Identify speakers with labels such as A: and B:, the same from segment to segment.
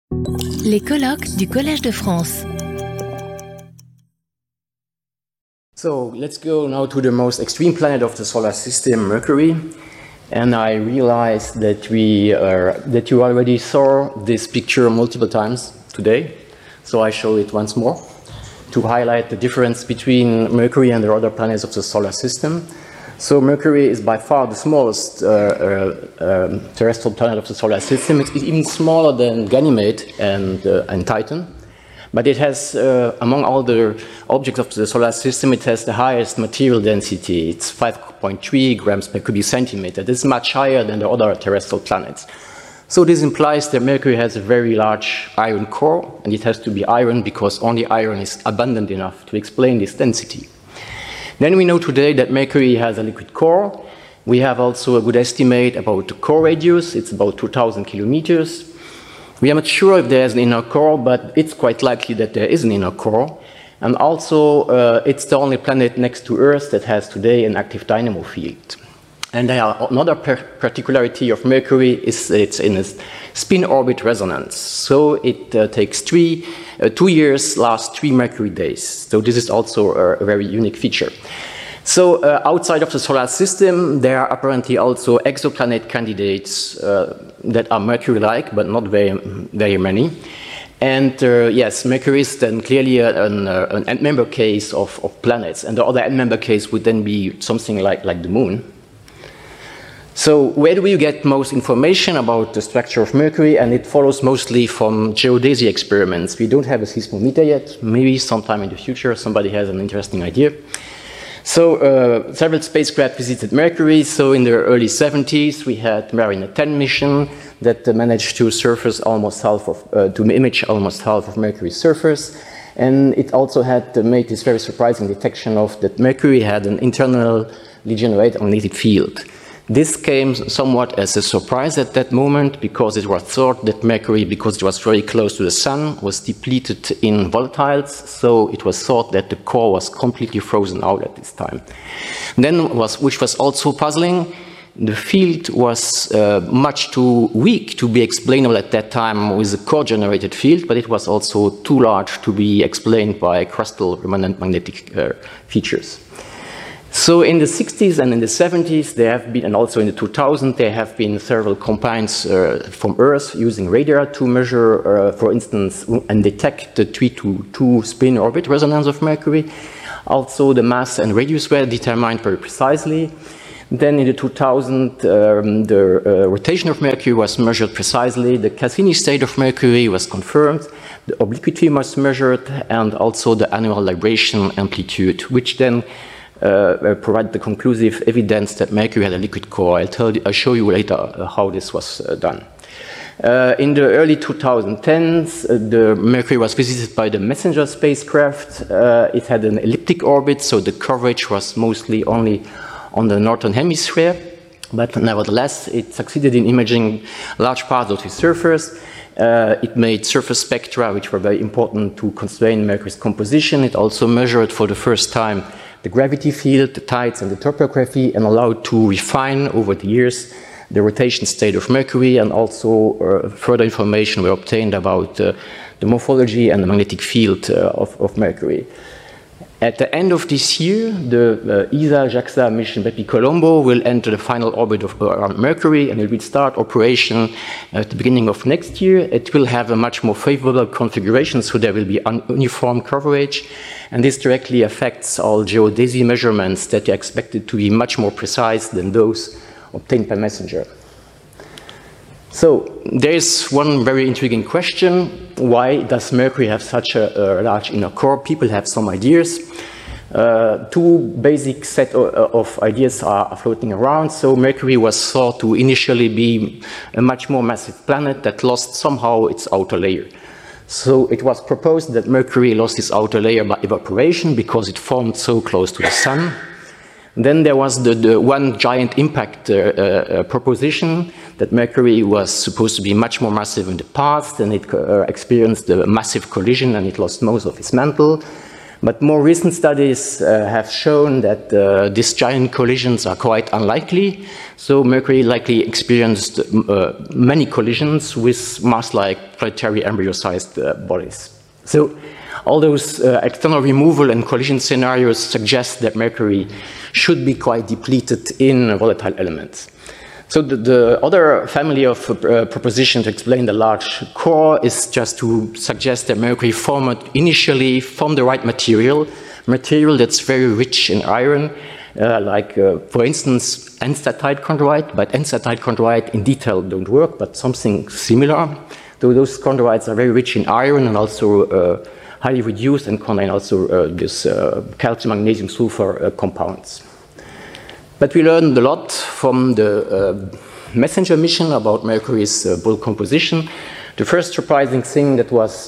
A: Les colloques du Collège de France.
B: So let's go now to the most extreme planet of the solar system, Mercury. And I realized that you already saw this picture multiple times today. So I show it once more to highlight the difference between Mercury and the other planets of the solar system. So Mercury is by far the smallest terrestrial planet of the solar system. It's even smaller than Ganymede and Titan. But it has, among all the objects of the solar system, it has the highest material density. It's 5.3 grams per cubic centimeter. This is much higher than the other terrestrial planets. So this implies that Mercury has a very large iron core, and it has to be iron because only iron is abundant enough to explain this density. Then we know today that Mercury has a liquid core. We have also a good estimate about the core radius. It's about 2,000 kilometers. We are not sure if there is an inner core, but it's quite likely that there is an inner core. And also, it's the only planet next to Earth that has today an active dynamo field. And another particularity of Mercury is that it's in a spin-orbit resonance. So it takes 2 years, lasts 3 Mercury days. So this is also a very unique feature. So outside of the solar system, there are apparently also exoplanet candidates that are Mercury-like, but not very many. And yes, Mercury is then clearly an end-member case of planets. And the other end-member case would then be something like the Moon. So where do we get most information about the structure of Mercury? And it follows mostly from geodesy experiments. We don't have a seismometer yet. Maybe sometime in the future somebody has an interesting idea. So several spacecraft visited Mercury. So in the early 70s, we had Mariner 10 mission that managed to image almost half of Mercury's surface. And it also had made this very surprising detection of that Mercury had an internally generated magnetic field. This came somewhat as a surprise at that moment because it was thought that Mercury, because it was very close to the Sun, was depleted in volatiles. So it was thought that the core was completely frozen out at this time. Then, which was also puzzling, the field was much too weak to be explainable at that time with a core-generated field, but it was also too large to be explained by crustal remnant magnetic features. So in the 60s and in the 70s, there have been, and also in the 2000s, there have been several combines from Earth using radar to measure, for instance, and detect the 3-2 spin orbit resonance of Mercury. Also, the mass and radius were determined very precisely. Then in the 2000s, the rotation of Mercury was measured precisely. The Cassini state of Mercury was confirmed. The obliquity was measured, and also the annual libration amplitude, which then provide the conclusive evidence that Mercury had a liquid core. I'll show you later how this was done. In the early 2010s, the Mercury was visited by the Messenger spacecraft. It had an elliptic orbit, so the coverage was mostly only on the northern hemisphere. But nevertheless, it succeeded in imaging large parts of the surface. It made surface spectra, which were very important to constrain Mercury's composition. It also measured for the first time the gravity field, the tides, and the topography, and allowed to refine over the years the rotation state of Mercury, and also further information were obtained about the morphology and the magnetic field of Mercury. At the end of this year, the ESA-JAXA mission Bepi-Colombo will enter the final orbit of Mercury, and it will start operation at the beginning of next year. It will have a much more favorable configuration, so there will be uniform coverage, and this directly affects all geodesy measurements that are expected to be much more precise than those obtained by Messenger. So there is one very intriguing question. Why does Mercury have such a large inner core? People have some ideas. Two basic set of ideas are floating around. So Mercury was thought to initially be a much more massive planet that lost somehow its outer layer. So it was proposed that Mercury lost its outer layer by evaporation because it formed so close to the Sun. Then there was the one giant impact proposition that Mercury was supposed to be much more massive in the past, and it experienced a massive collision and it lost most of its mantle. But more recent studies have shown that these giant collisions are quite unlikely. So Mercury likely experienced many collisions with Mars-like planetary embryo-sized bodies. So all those external removal and collision scenarios suggest that Mercury should be quite depleted in volatile elements. So the other family of propositions to explain the large core is just to suggest that Mercury formed initially from the right material that's very rich in iron, for instance, N-statite chondrite, but N-statite chondrite in detail don't work, but something similar. So those chondrites are very rich in iron and also highly reduced and contain also this calcium, magnesium, sulfur compounds. But we learned a lot from the MESSENGER mission about Mercury's bulk composition. The first surprising thing that was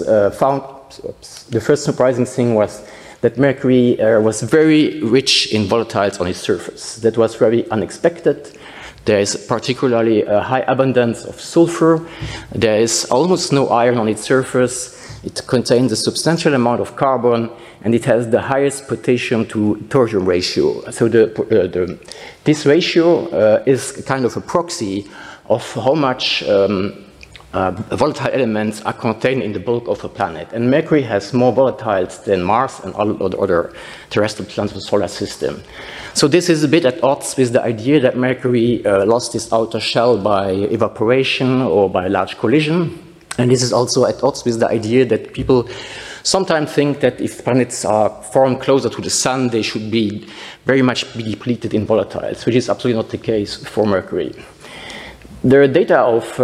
B: that Mercury was very rich in volatiles on its surface. That was very unexpected. There is particularly a high abundance of sulfur. There is almost no iron on its surface. It contains a substantial amount of carbon, and it has the highest potassium to thorium ratio. So this ratio is kind of a proxy of how much volatile elements are contained in the bulk of a planet. And Mercury has more volatiles than Mars and all the other terrestrial planets of the solar system. So this is a bit at odds with the idea that Mercury lost its outer shell by evaporation or by a large collision. And this is also at odds with the idea that people sometimes think that if planets are formed closer to the Sun, they should be very much depleted in volatiles, which is absolutely not the case for Mercury. The data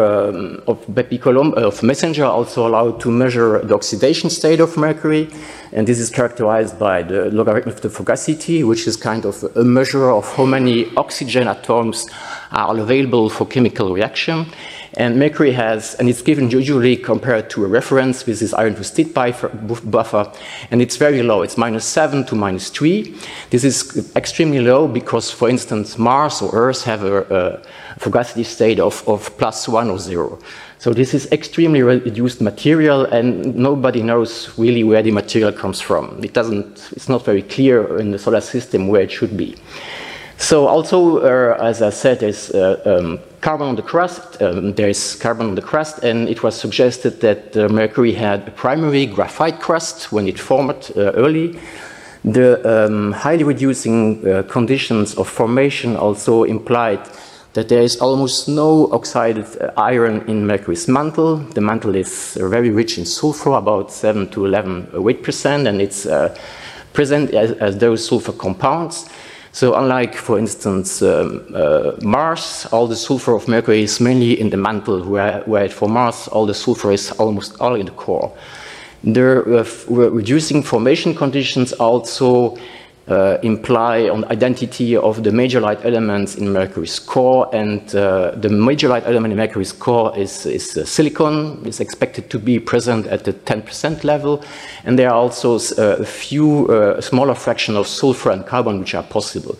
B: of MESSENGER also allowed to measure the oxidation state of Mercury, and this is characterized by the logarithm of the fugacity, which is kind of a measure of how many oxygen atoms are available for chemical reaction. And Mercury has, and it's given usually compared to a reference with this iron to steep buffer, and it's very low. It's -7 to -3. This is extremely low because, for instance, Mars or Earth have a fugacity state of +1 or 0. So this is extremely reduced material, and nobody knows really where the material comes from. It's not very clear in the solar system where it should be. So also, as I said, there's carbon on the crust. There's carbon on the crust, and it was suggested that Mercury had a primary graphite crust when it formed early. The highly reducing conditions of formation also implied that there is almost no oxided iron in Mercury's mantle. The mantle is very rich in sulfur, about 7 to 11 weight%, and it's present as those sulfur compounds. So unlike, for instance, Mars, all the sulfur of Mercury is mainly in the mantle, where for Mars, all the sulfur is almost all in the core. The reducing formation conditions also imply on identity of the major light elements in Mercury's core, and the major light element in Mercury's core is silicon. It's expected to be present at the 10% level, and there are also a few smaller fraction of sulfur and carbon which are possible.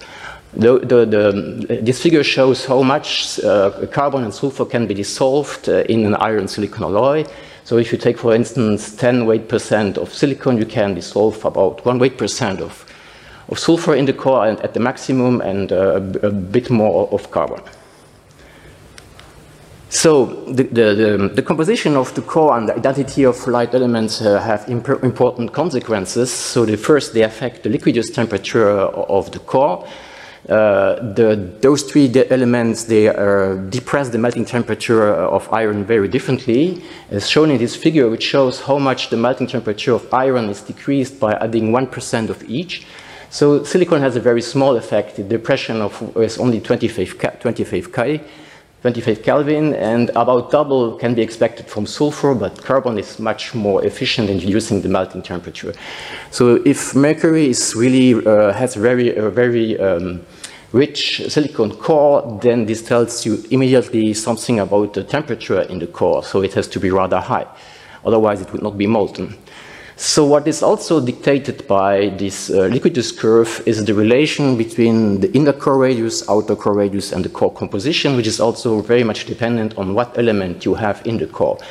B: This figure shows how much carbon and sulfur can be dissolved in an iron-silicon alloy. So if you take, for instance, 10 weight% of silicon, you can dissolve about 1 weight% of sulfur in the core and at the maximum, and a bit more of carbon. So the composition of the core and the identity of light elements have important consequences. So first, they affect the liquidus temperature of the core. Those three elements, they depress the melting temperature of iron very differently, as shown in this figure, which shows how much the melting temperature of iron is decreased by adding 1% of each. So silicon has a very small effect. The depression is only 25 Kelvin, and about double can be expected from sulfur, but carbon is much more efficient in reducing the melting temperature. So if Mercury is really has a very rich silicon core, then this tells you immediately something about the temperature in the core. So it has to be rather high. Otherwise, it would not be molten. So what is also dictated by this liquidus curve is the relation between the inner core radius, outer core radius, and the core composition, which is also very much dependent on what element you have in the core.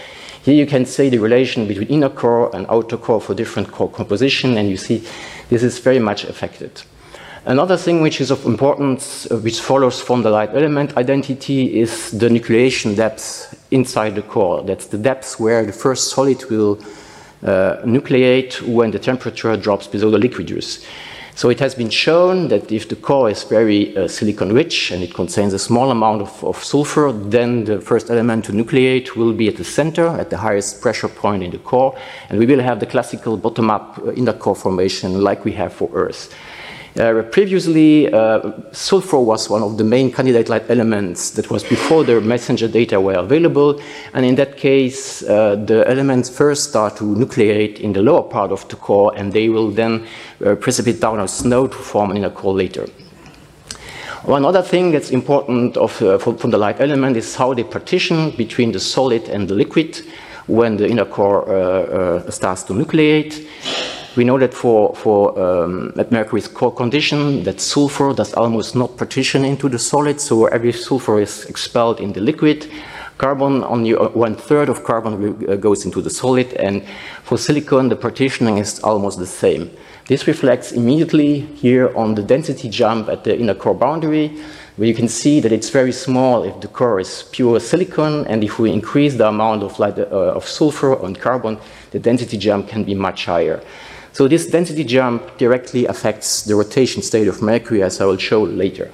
B: Here you can see the relation between inner core and outer core for different core composition, and you see this is very much affected. Another thing which is of importance, which follows from the light element identity, is the nucleation depth inside the core. That's the depth where the first solid will nucleate when the temperature drops below the liquid use. So it has been shown that if the core is very silicon rich and it contains a small amount of sulfur, then the first element to nucleate will be at the center, at the highest pressure point in the core, and we will have the classical bottom-up inner core formation like we have for Earth. Previously, sulfur was one of the main candidate light elements that was before the messenger data were available, and in that case, the elements first start to nucleate in the lower part of the core, and they will then precipitate down a snow to form an inner core later. One other thing that's important from the light element is how they partition between the solid and the liquid when the inner core starts to nucleate. We know that at Mercury's core condition, that sulfur does almost not partition into the solid, so every sulfur is expelled in the liquid. Carbon, only 1/3 of carbon goes into the solid, and for silicon, the partitioning is almost the same. This reflects immediately here on the density jump at the inner core boundary, where you can see that it's very small if the core is pure silicon, and if we increase the amount of sulfur on carbon, the density jump can be much higher. So this density jump directly affects the rotation state of Mercury, as I will show later.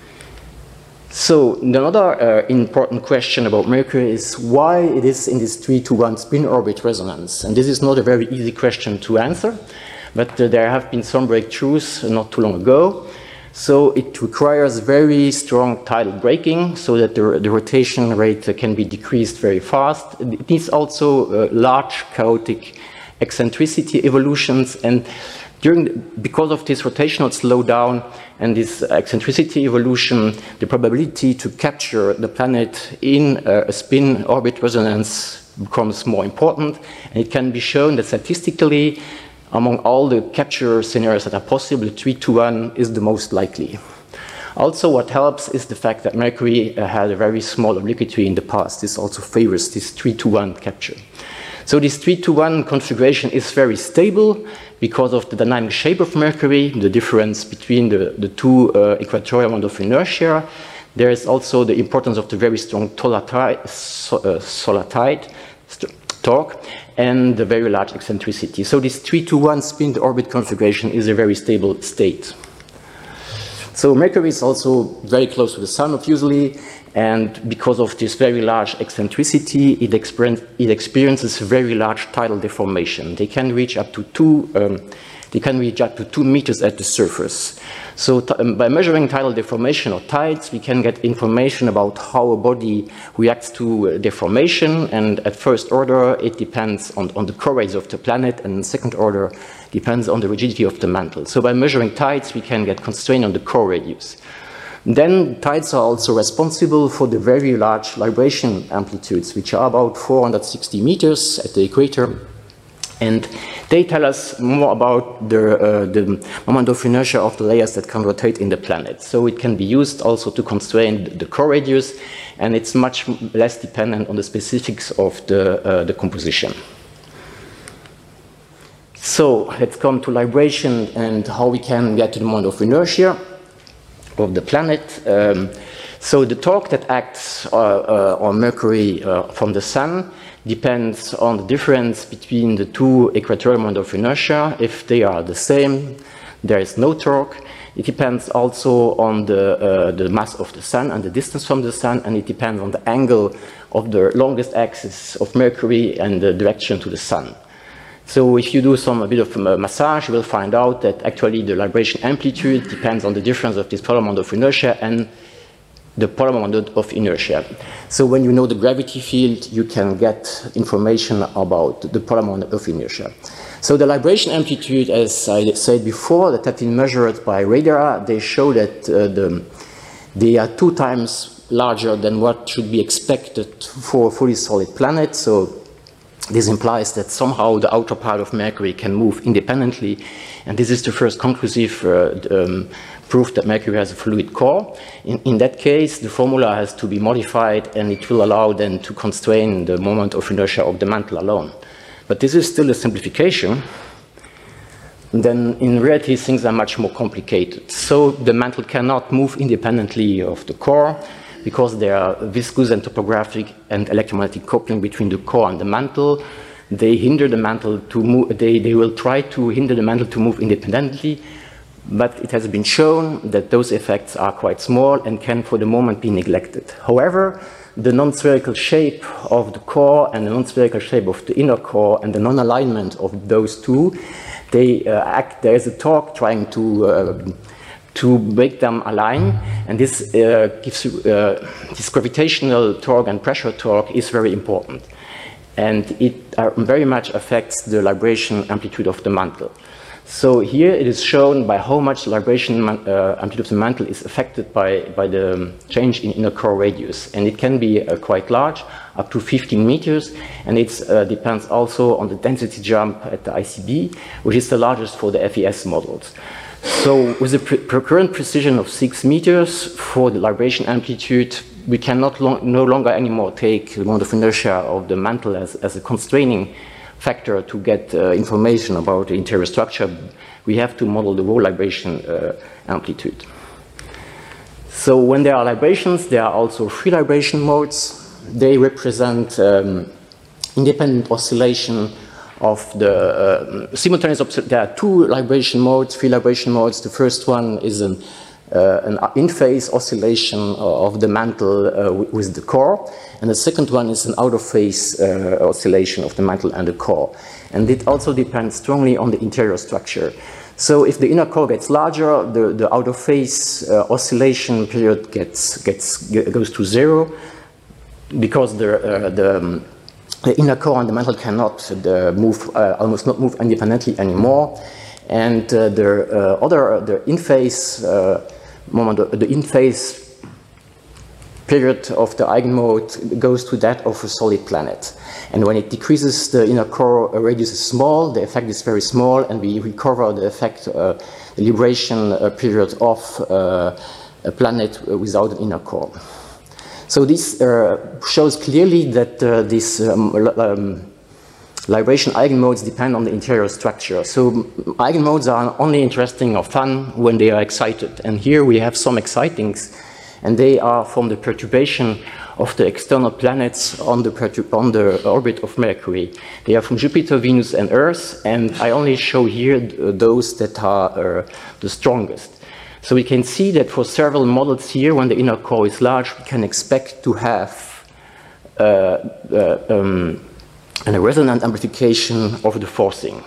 B: So another important question about Mercury is why it is in this 3-to-1 spin-orbit resonance. And this is not a very easy question to answer, but there have been some breakthroughs not too long ago. So it requires very strong tidal braking so that the rotation rate can be decreased very fast. It needs also large chaotic eccentricity evolutions, and because of this rotational slowdown and this eccentricity evolution, the probability to capture the planet in a spin-orbit resonance becomes more important, and it can be shown that statistically, among all the capture scenarios that are possible, 3-to-1 is the most likely. Also, what helps is the fact that Mercury had a very small obliquity in the past. This also favors this 3-to-1 capture. So this 3-to-1 configuration is very stable because of the dynamic shape of Mercury, the difference between the two equatorial modes of inertia. There is also the importance of the very strong solar tide torque and the very large eccentricity. So this 3-to-1 spin-to-orbit configuration is a very stable state. So Mercury is also very close to the Sun, obviously, and because of this very large eccentricity, it experiences very large tidal deformation. They can reach up to 2 meters at the surface. So by measuring tidal deformation or tides, we can get information about how a body reacts to deformation, and at first order, it depends on the core radius of the planet, and in second order, depends on the rigidity of the mantle. So by measuring tides, we can get constraint on the core radius. Then tides are also responsible for the very large libration amplitudes, which are about 460 meters at the equator. And they tell us more about the moment of inertia of the layers that can rotate in the planet. So it can be used also to constrain the core radius, and it's much less dependent on the specifics of the composition. So let's come to libration and how we can get to the moment of inertia of the planet. So the torque that acts on Mercury from the Sun depends on the difference between the two equatorial moments of inertia. If they are the same, there is no torque. It depends also on the mass of the Sun and the distance from the Sun, and it depends on the angle of the longest axis of Mercury and the direction to the Sun. So if you do a bit of massage, you will find out that actually the libration amplitude depends on the difference of this polar moment of inertia and the polar moment of inertia. So when you know the gravity field, you can get information about the polar moment of inertia. So the libration amplitude, as I said before, that have been measured by radar, they show that they are 2 times larger than what should be expected for a fully solid planet. So This implies that somehow the outer part of Mercury can move independently, and this is the first conclusive proof that Mercury has a fluid core. In that case, the formula has to be modified, and it will allow then to constrain the moment of inertia of the mantle alone. But this is still a simplification. Then in reality, things are much more complicated. So the mantle cannot move independently of the core, because there are viscous and topographic and electromagnetic coupling between the core and the mantle. They hinder the mantle to move, they will try to hinder the mantle to move independently, but it has been shown that those effects are quite small and can for the moment be neglected. However, the non-spherical shape of the core and the non-spherical shape of the inner core and the non-alignment of those two, there is a torque trying to make them align, and this this gravitational torque and pressure torque is very important, and it very much affects the libration amplitude of the mantle. So here it is shown by how much the libration amplitude of the mantle is affected by the change in inner core radius, and it can be quite large, up to 15 meters, and it depends also on the density jump at the ICB, which is the largest for the FES models. So with the current precision of 6 meters for the libration amplitude, we cannot no longer anymore take the moment of inertia of the mantle as a constraining factor to get information about the interior structure. We have to model the whole libration amplitude. So when there are librations, there are also free libration modes. They represent independent oscillation of the simultaneous. There are two libration modes, free libration modes. The first one is an in-phase oscillation of the mantle with the core, and the second one is an out-of-phase oscillation of the mantle and the core. And it also depends strongly on the interior structure. So if the inner core gets larger, the out-of-phase oscillation period goes to zero, because the inner core and the mantle cannot almost not move independently anymore, and the in-phase moment, the in-phase period of the eigenmode goes to that of a solid planet. And when it decreases, the inner core radius is small, the effect is very small, and we recover the effect, the libration period of a planet without an inner core. So this shows clearly that these libration eigenmodes depend on the interior structure. So eigenmodes are only interesting or fun when they are excited. And here we have some excitings, and they are from the perturbation of the external planets on the orbit of Mercury. They are from Jupiter, Venus, and Earth, and I only show here those that are the strongest. So we can see that for several models here, when the inner core is large, we can expect to have a resonant amplification of the forcing.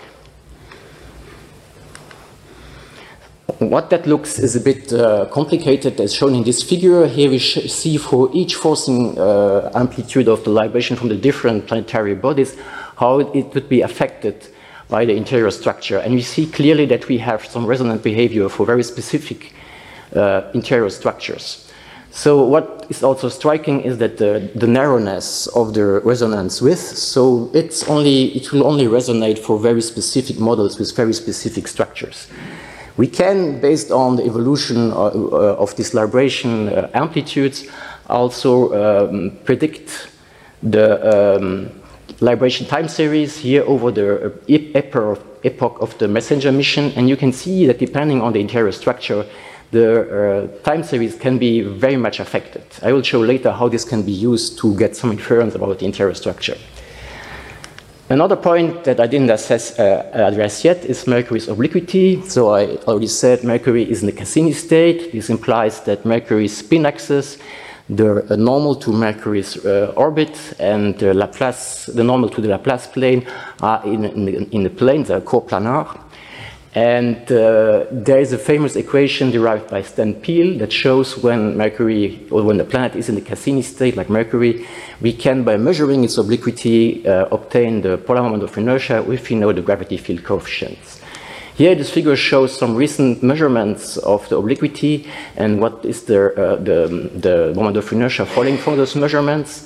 B: What that looks is a bit complicated, as shown in this figure. Here we see for each forcing amplitude of the libration from the different planetary bodies, how it would be affected by the interior structure. And we see clearly that we have some resonant behavior for very specific interior structures. So what is also striking is that the narrowness of the resonance width, so it will only resonate for very specific models with very specific structures. We can, based on the evolution of these libration amplitudes, also predict the libration time series here over the epoch of the messenger mission, and you can see that depending on the interior structure, the time series can be very much affected. I will show later how this can be used to get some inference about the interior structure. Another point that I didn't address yet is Mercury's obliquity. So I already said Mercury is in the Cassini state. This implies that Mercury's spin axis, the normal to Mercury's orbit, and the normal to the Laplace plane are in the plane, they are coplanar. And there is a famous equation derived by Stan Peele that shows when Mercury, or when the planet is in the Cassini state, like Mercury, we can, by measuring its obliquity, obtain the polar moment of inertia if we know the gravity field coefficients. Here, this figure shows some recent measurements of the obliquity and what is the moment of inertia following from those measurements.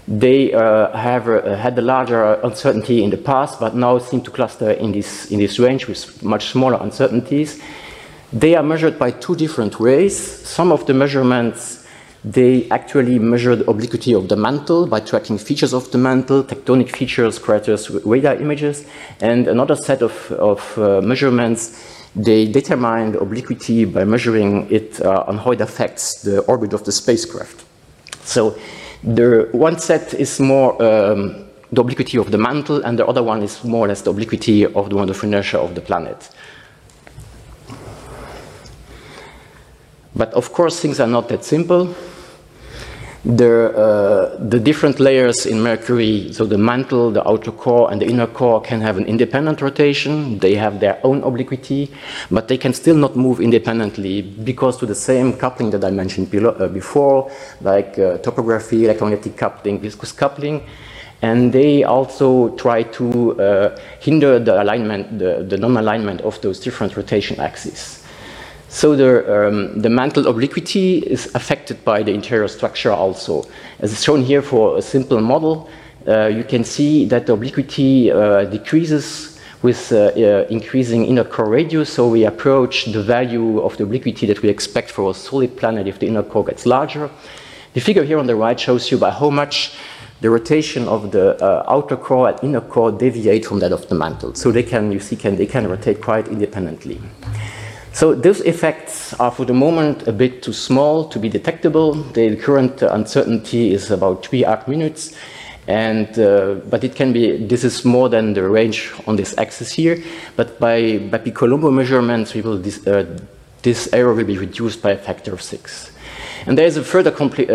B: They have had a larger uncertainty in the past, but now seem to cluster in this range with much smaller uncertainties. They are measured by two different ways. Some of the measurements, they actually measure the obliquity of the mantle by tracking features of the mantle, tectonic features, craters, radar images. And another set of measurements, they determine the obliquity by measuring it on how it affects the orbit of the spacecraft. So the one set is more the obliquity of the mantle, and the other one is more or less the obliquity of the moment of inertia of the planet. But of course, things are not that simple. The different layers in Mercury, so the mantle, the outer core, and the inner core can have an independent rotation. They have their own obliquity, but they can still not move independently because to the same coupling that I mentioned before, like topography, electromagnetic coupling, viscous coupling. And they also try to hinder the alignment, the non-alignment of those different rotation axes. So the mantle obliquity is affected by the interior structure also. As shown here for a simple model, you can see that the obliquity decreases with increasing inner core radius, so we approach the value of the obliquity that we expect for a solid planet if the inner core gets larger. The figure here on the right shows you by how much the rotation of the outer core and inner core deviate from that of the mantle. So they can, you see, they can rotate quite independently. So those effects are for the moment a bit too small to be detectable. The current uncertainty is about 3 arc minutes, and but it can be, this is more than the range on this axis here, but by Bepi-Colombo measurements, we will this error will be reduced by a factor of 6. And there is a further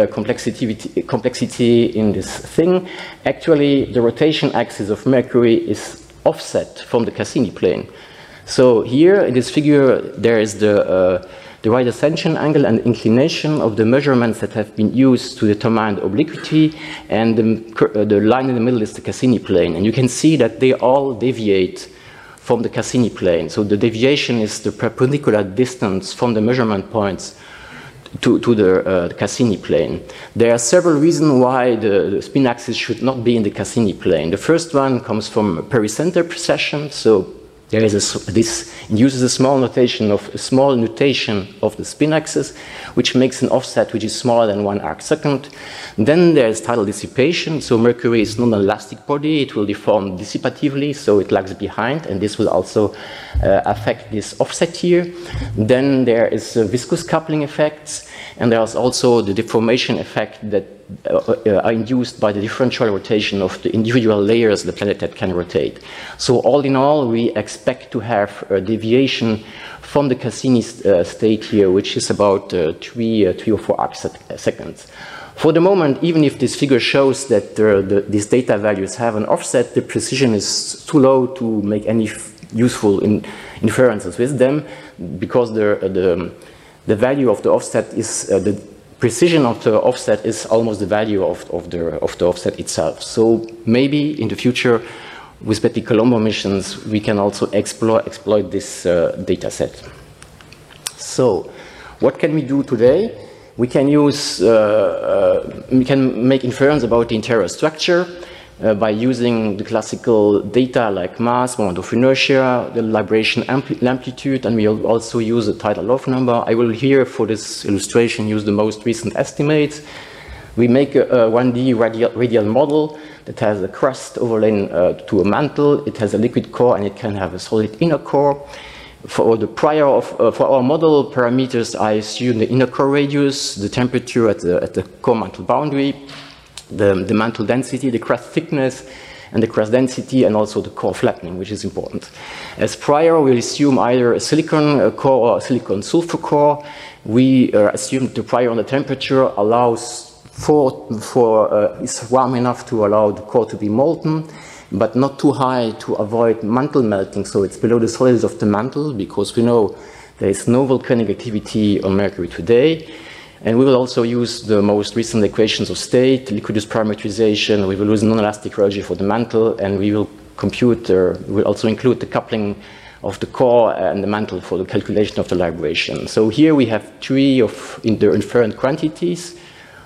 B: complexity in this thing. Actually, the rotation axis of Mercury is offset from the Cassini plane. So here in this figure, there is the right ascension angle and inclination of the measurements that have been used to determine the obliquity, and the line in the middle is the Cassini plane. And you can see that they all deviate from the Cassini plane. So the deviation is the perpendicular distance from the measurement points to the Cassini plane. There are several reasons why the spin axis should not be in the Cassini plane. The first one comes from pericenter precession. So there is this induces a small nutation of the spin axis, which makes an offset which is smaller than 1 arc second. Then there is tidal dissipation. So Mercury is not an elastic body; it will deform dissipatively, so it lags behind, and this will also affect this offset here. Then there is viscous coupling effects, and there is also the deformation effect that are induced by the differential rotation of the individual layers of the planet that can rotate. So all in all, we expect to have a deviation from the Cassini state here, which is about 3 or 4 arc seconds. For the moment, even if this figure shows that these data values have an offset, the precision is too low to make any useful inferences with them, because the value of the offset is the precision of the offset is almost the value of the offset itself. So maybe in the future, with Bepi-Colombo missions, we can also exploit this data set. So what can we do today? We can make inference about the interior structure by using the classical data like mass, moment of inertia, the libration amplitude, and we'll also use a tidal log number. I will here, for this illustration, use the most recent estimates. We make a 1D radial model that has a crust overlain to a mantle. It has a liquid core, and it can have a solid inner core. For our model parameters, I assume the inner core radius, the temperature at the core mantle boundary, the mantle density, the crust thickness, and the crust density, and also the core flattening, which is important. As prior, we'll assume either a silicon core or a silicon sulfur core. We assume the prior on the temperature allows is warm enough to allow the core to be molten, but not too high to avoid mantle melting, so it's below the solidity of the mantle, because we know there is no volcanic activity on Mercury today. And we will also use the most recent equations of state, liquidus parametrization. We will use non-elastic rheology for the mantle, and we will we'll also include the coupling of the core and the mantle for the calculation of the libration. So here we have 3 of the inferent quantities.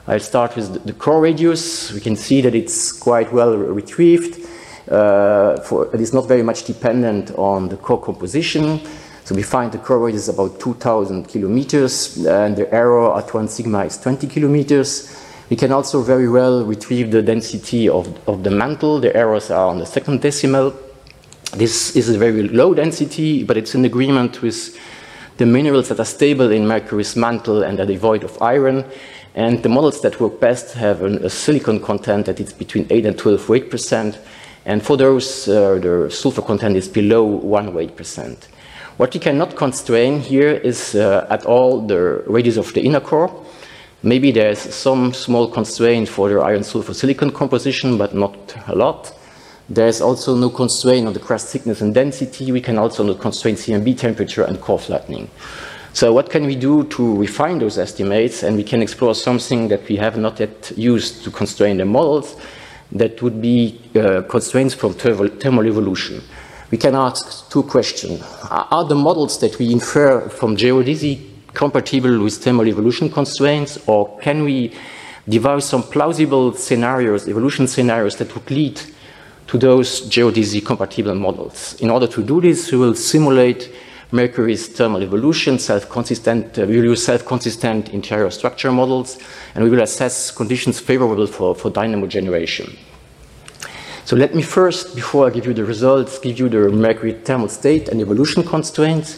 B: I'll start with the core radius. We can see that it's quite well retrieved. It is not very much dependent on the core composition. So we find the core radius is about 2,000 kilometers, and the error at 1 sigma is 20 kilometers. We can also very well retrieve the density of the mantle. The errors are on the second decimal. This is a very low density, but it's in agreement with the minerals that are stable in Mercury's mantle and are devoid of iron. And the models that work best have a silicon content that is between 8 and 12 weight%. And for those, the sulfur content is below 1 weight%. What we cannot constrain here is at all the radius of the inner core. Maybe there's some small constraint for the iron sulfur silicon composition, but not a lot. There's also no constraint on the crust thickness and density. We can also not constrain CMB temperature and core flattening. So what can we do to refine those estimates? And we can explore something that we have not yet used to constrain the models. That would be constraints from thermal evolution. We can ask two questions. Are the models that we infer from geodesy compatible with thermal evolution constraints, or can we devise some plausible scenarios, evolution scenarios, that would lead to those geodesy compatible models? In order to do this, we will simulate Mercury's thermal evolution, we will use self-consistent interior structure models, and we will assess conditions favorable for dynamo generation. So let me first, before I give you the results, give you the Mercury thermal state and evolution constraints.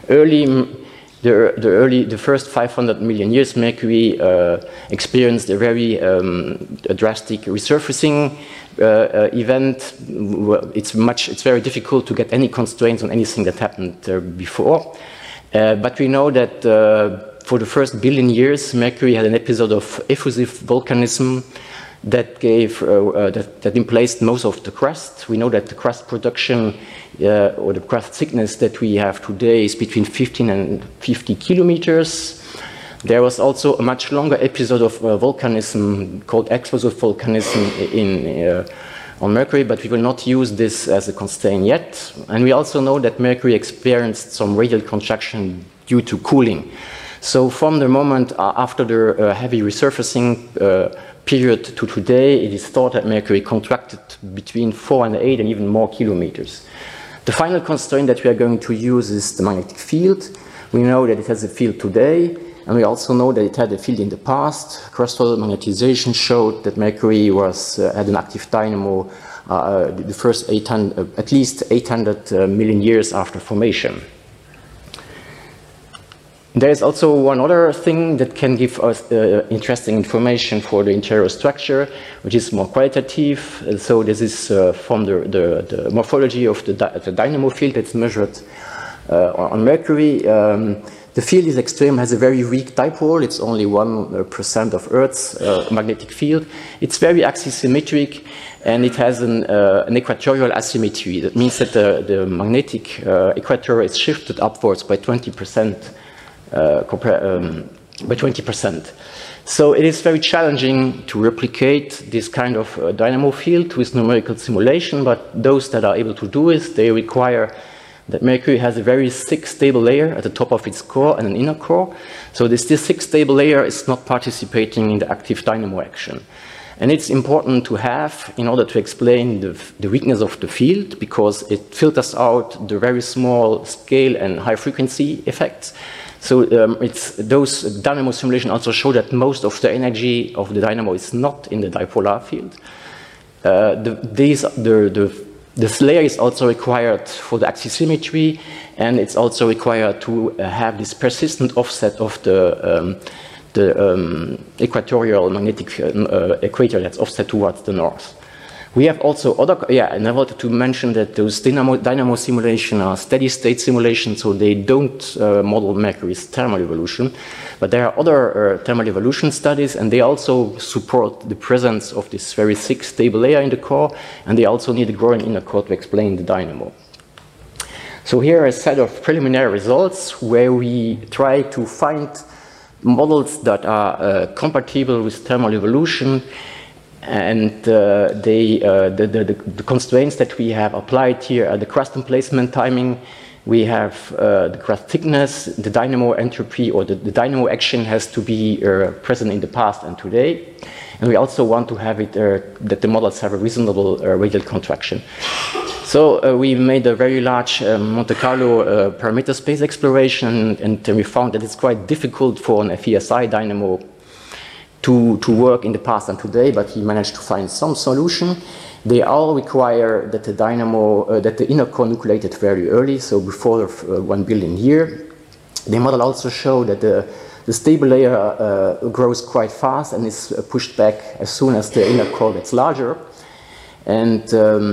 B: The first 500 million years, Mercury experienced a very drastic resurfacing event. It's very difficult to get any constraints on anything that happened before. But we know that for the first billion years, Mercury had an episode of effusive volcanism that that emplaced most of the crust. We know that the crust production or the crust thickness that we have today is between 15 and 50 kilometers. There was also a much longer episode of volcanism called explosive volcanism on Mercury, but we will not use this as a constraint yet. And we also know that Mercury experienced some radial contraction due to cooling. So from the moment after the heavy resurfacing period to today, it is thought that Mercury contracted between 4 and 8 and even more kilometers. The final constraint that we are going to use is the magnetic field. We know that it has a field today, and we also know that it had a field in the past. Crustal magnetization showed that Mercury had an active dynamo the first at least 800 million years after formation. There is also one other thing that can give us interesting information for the interior structure, which is more qualitative. So this is from the morphology of the dynamo field that's measured on Mercury. The field is extreme, has a very weak dipole. It's only 1% of Earth's magnetic field. It's very axisymmetric, and it has an equatorial asymmetry. That means that the magnetic equator is shifted upwards by 20%. By 20%. So it is very challenging to replicate this kind of dynamo field with numerical simulation, but those that are able to do it, they require that Mercury has a very thick stable layer at the top of its core and an inner core. So this thick stable layer is not participating in the active dynamo action. And it's important to have in order to explain the weakness of the field, because it filters out the very small scale and high frequency effects. So those dynamo simulations also show that most of the energy of the dynamo is not in the dipolar field. This layer is also required for the axisymmetry, and it's also required to have this persistent offset of the equatorial magnetic equator that's offset towards the north. We have also and I wanted to mention that those dynamo simulations are steady state simulations, so they don't model Mercury's thermal evolution. But there are other thermal evolution studies, and they also support the presence of this very thick stable layer in the core, and they also need a growing inner core to explain the dynamo. So here are a set of preliminary results where we try to find models that are compatible with thermal evolution. And the constraints that we have applied here are the crust emplacement timing, we have the craft thickness, the dynamo entropy, or the dynamo action has to be present in the past and today. And we also want to have it that the models have a reasonable radial contraction. So we made a very large Monte Carlo parameter space exploration, and we found that it's quite difficult for an FESI dynamo to work in the past and today, but he managed to find some solution. They all require that the dynamo, that the inner core nucleated very early, so before 1 billion year. The model also showed that the stable layer grows quite fast and is pushed back as soon as the inner core gets larger. And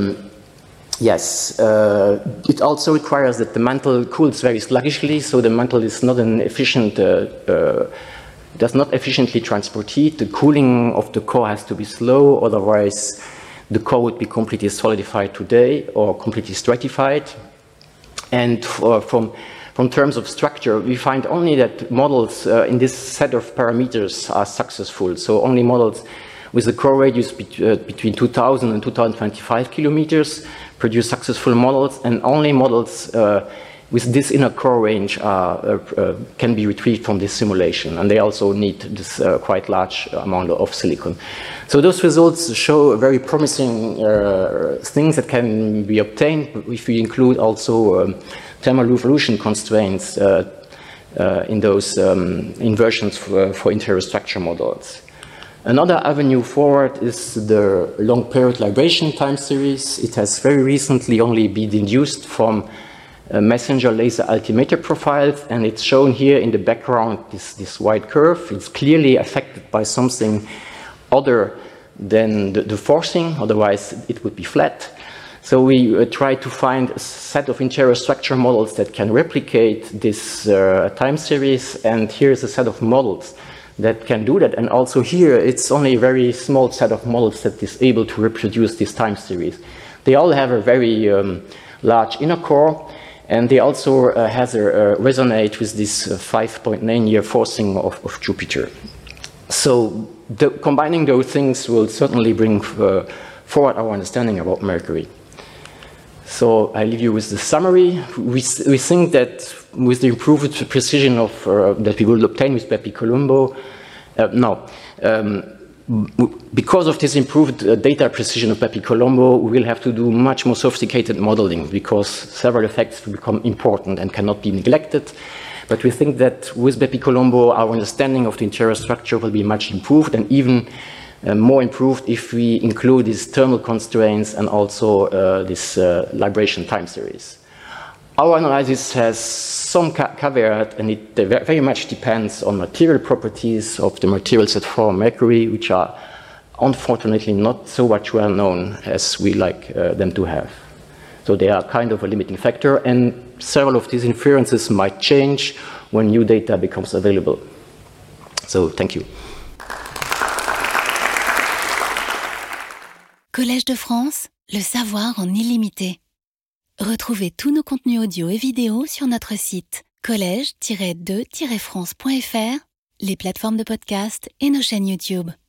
B: yes, it also requires that the mantle cools very sluggishly, so the mantle is not an efficient, does not efficiently transport heat. The cooling of the core has to be slow, otherwise the core would be completely solidified today or completely stratified. And from terms of structure, we find only that models in this set of parameters are successful. So only models with a core radius between 2000 and 2025 kilometers produce successful models, and only models with this inner core range can be retrieved from this simulation, and they also need this quite large amount of silicon. So those results show very promising things that can be obtained if we include also thermal revolution constraints in those inversions for interior structure models. Another avenue forward is the long period libration time series. It has very recently only been induced from messenger laser altimeter profiles, and it's shown here in the background, this white curve. It's clearly affected by something other than the forcing, otherwise it would be flat. So we try to find a set of interior structure models that can replicate this time series, and here's a set of models that can do that. And also here, it's only a very small set of models that is able to reproduce this time series. They all have a very large inner core, and they also resonate with this 5.9-year forcing of Jupiter. So combining those things will certainly bring forward our understanding about Mercury. So I leave you with the summary. We think that with the improved precision of that we will obtain with Bepi-Colombo, because of this improved data precision of Bepi-Colombo, we will have to do much more sophisticated modeling because several effects will become important and cannot be neglected. But we think that with Bepi-Colombo, our understanding of the interior structure will be much improved, and even more improved if we include these thermal constraints and also this libration time series. Our analysis has some caveat, and it very much depends on material properties of the materials that form Mercury, which are unfortunately not so much well known as we like them to have. So they are kind of a limiting factor, and several of these inferences might change when new data becomes available. So thank you.
A: Collège de France, le savoir en illimité. Retrouvez tous nos contenus audio et vidéo sur notre site collège-2-france.fr, les plateformes de podcast et nos chaînes YouTube.